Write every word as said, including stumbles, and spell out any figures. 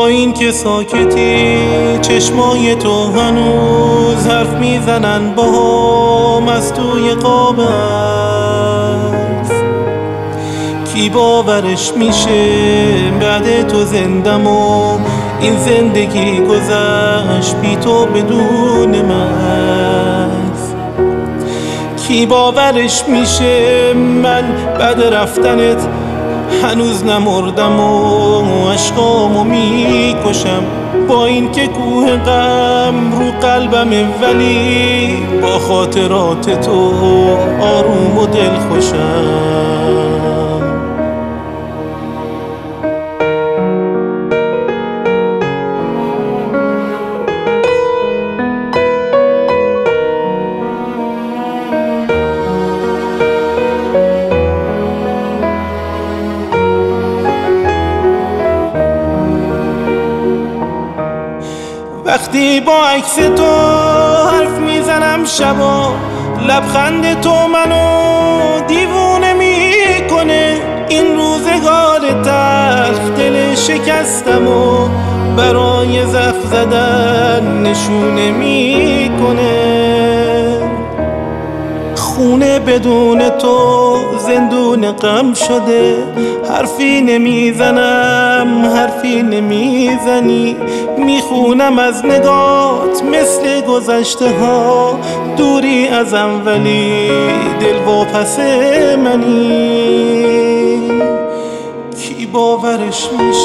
این که ساکتی چشمای تو هنوز حرف میزنن با هم از توی قاب است. کی باورش میشه بعد تو زندم و این زندگی گذشت بی تو بدون من؟ کی باورش میشه من بعد رفتنت هنوز نمردم و عشقامو میکشم؟ با این که کوه غم رو قلبمه ولی با خاطرات تو آروم و دلخوشم. وقتی با عکس تو حرف میزنم شبا، لبخند تو منو دیوونه میکنه. این روزگار تلخ دل شکستم و برای زخم زدن نشونه میکنه. خونه بدون تو زندون غم شده، حرفی نمیزنم حرفی نمیزنی. میخونم از نگات مثل گذشته ها، دوری ازم ولی دل واپس منی. کی باورش میشه